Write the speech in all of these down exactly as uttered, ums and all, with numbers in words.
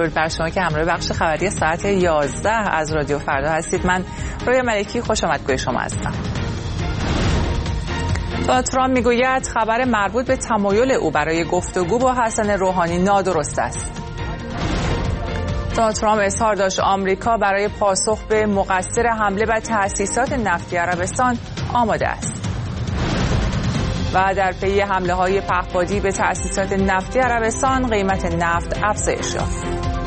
درود بر شما که همراه بخش خبری ساعت یازده از رادیو فردا هستید. من رویا ملکی خوش آمدگوی شما هستم. دونالد ترامپ میگوید خبر مربوط به تمایل او برای گفتگو با حسن روحانی نادرست است. دونالد ترامپ اظهار داشت آمریکا برای پاسخ به مقصر حمله به تأسیسات نفتی عربستان آماده است. و در پی حمله های پهپادی به تأسیسات نفتی عربستان قیمت نفت افزایش یافت.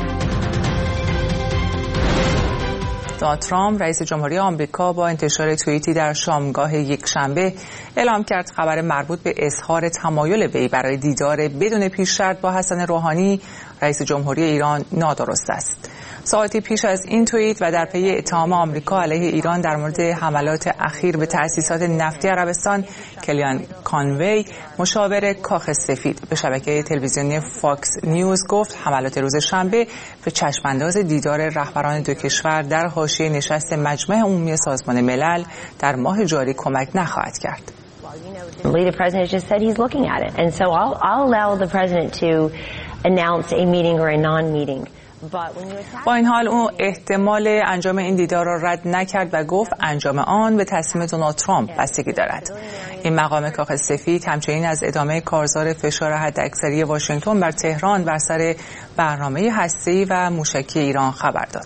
دونالد ترامپ رئیس جمهوری آمریکا با انتشار توییتی در شامگاه یکشنبه اعلام کرد خبر مربوط به اظهار تمایل وی برای دیدار بدون پیش شرط با حسن روحانی رئیس جمهوری ایران نادرست است. ساعتی پیش از این توییت و در پی اتهام آمریکا علیه ایران در مورد حملات اخیر به تأسیسات نفتی عربستان، کلیان کانوی مشاور کاخ سفید به شبکه تلویزیونی فاکس نیوز گفت حملات روز شنبه به چشمانداز دیدار رهبران دو کشور در حاشیه نشست مجمع عمومی سازمان ملل در ماه جاری کمک نخواهد کرد. The leader president just said he's looking at it, and so I'll, I'll allow the president to announce a meeting or a non-meeting. با این حال او احتمال انجام این دیدار را رد نکرد و گفت انجام آن به تصمیم دونالد ترامپ بستگی دارد. این مقام کاخ سفید همچنین از ادامه کارزار فشار حداکثری واشنگتن بر تهران بر سر برنامه هسته‌ای و موشکی ایران خبر داد.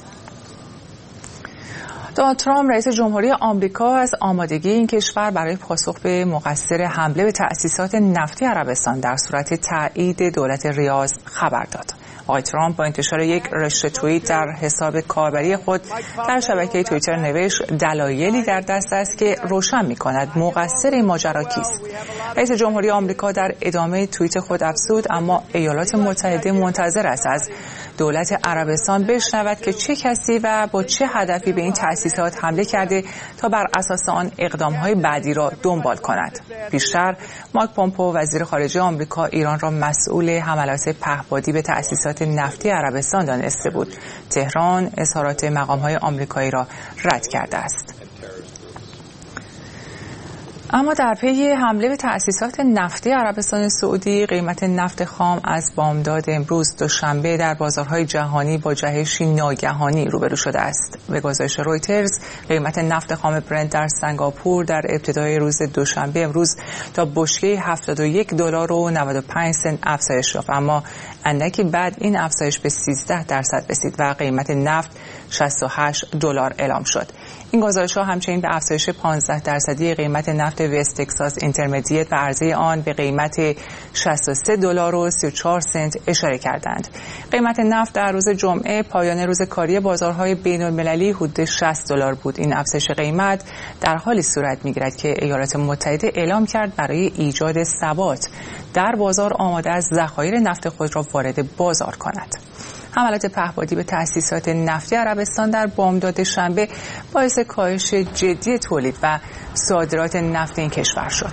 دونالد ترامپ رئیس جمهوری آمریکا از آمادگی این کشور برای پاسخ به مقصر حمله به تأسیسات نفتی عربستان در صورت تایید دولت ریاض خبر داد. آقای ترامپ با انتشار یک رشته توییت در حساب کاربری خود در شبکه توییتر نوشت دلایلی در دست است که روشن می‌کند مقصر این ماجرا کیست. رئیس جمهوری آمریکا در ادامه توییت خود افزود اما ایالات متحده منتظر است از دولت عربستان بشنود که چه کسی و با چه هدفی به این تأسیسات حمله کرده تا بر اساس آن اقدام‌های بعدی را دنبال کند. بیشتر مایک پومپئو وزیر خارجه آمریکا ایران را مسئول حملات پهپادی به تأسیسات نفتی عربستان دانسته بود. تهران اظهارات مقام‌های آمریکایی را رد کرده است. اما در پی حمله به تأسیسات نفتی عربستان سعودی قیمت نفت خام از بامداد امروز دوشنبه در بازارهای جهانی با جهشی ناگهانی روبرو شده است. به گزارش رویترز قیمت نفت خام برنت در سنگاپور در ابتدای روز دوشنبه امروز تا بشکه هفتاد و یک دلار و نود و پنج سنت افزایش یافت، اما اندکی بعد این افزایش به سیزده درصد رسید و قیمت نفت شصت و هشت دلار اعلام شد. این گزارش‌ها همچنین به افزایش پانزده درصدی قیمت نفت وست تگزاس اینترمدیت و عرضه آن به قیمت شصت و سه دلار و سی و چهار سنت اشاره کردند. قیمت نفت در روز جمعه پایان روز کاری بازارهای بین‌المللی حدود شصت دلار بود. این افزایش قیمت در حالی صورت می‌گیرد که ایالات متحده اعلام کرد برای ایجاد ثبات در بازار آماده است ذخایر نفت خود را وارد بازار کند. حملات پهپادی به تأسیسات نفتی عربستان در بامداد شنبه باعث کاهش جدی تولید و صادرات نفت این کشور شد.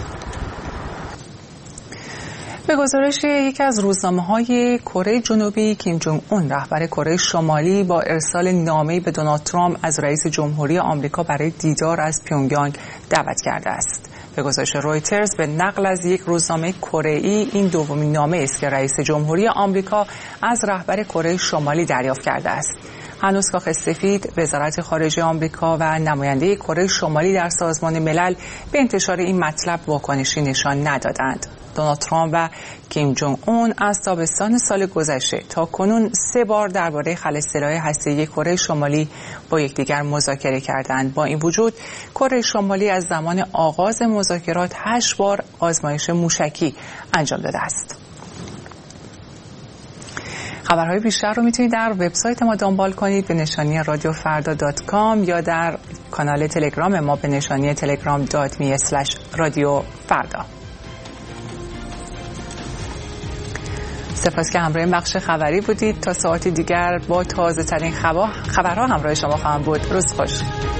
به گزارش یکی از روزنامه‌های کره جنوبی، کیم جونگ اون رهبر کره شمالی با ارسال نامه‌ای به دونالد ترامپ از رئیس جمهوری آمریکا برای دیدار از پیونگیانگ دعوت کرده است. به گزارش رویترز به نقل از یک روزنامه کره‌ای این دومین نامه است که رئیس جمهوری آمریکا از رهبر کره شمالی دریافت کرده است. هنوز کاخ سفید، وزارت خارجه آمریکا و نماینده کره شمالی در سازمان ملل به انتشار این مطلب واکنشی نشان ندادند. دونالد ترامپ و کیم جونگ اون از تابستان سال گذشته تا کنون سه بار درباره خل سلاح هسته‌ای کره شمالی با یکدیگر مذاکره کردند. با این وجود کره شمالی از زمان آغاز مذاکرات هشت بار آزمایش موشکی انجام داده است. خبرهای بیشتر رو میتونید در وبسایت ما دنبال کنید به نشانی رادیو فردا دات کام یا در کانال تلگرام ما به نشانی تلگرام دات می اسلش رادیو فردا. سپاس که همراه بخش خبری بودید. تا ساعتی دیگر با تازه ترین خبرها همراه شما خواهم بود. روز خوش.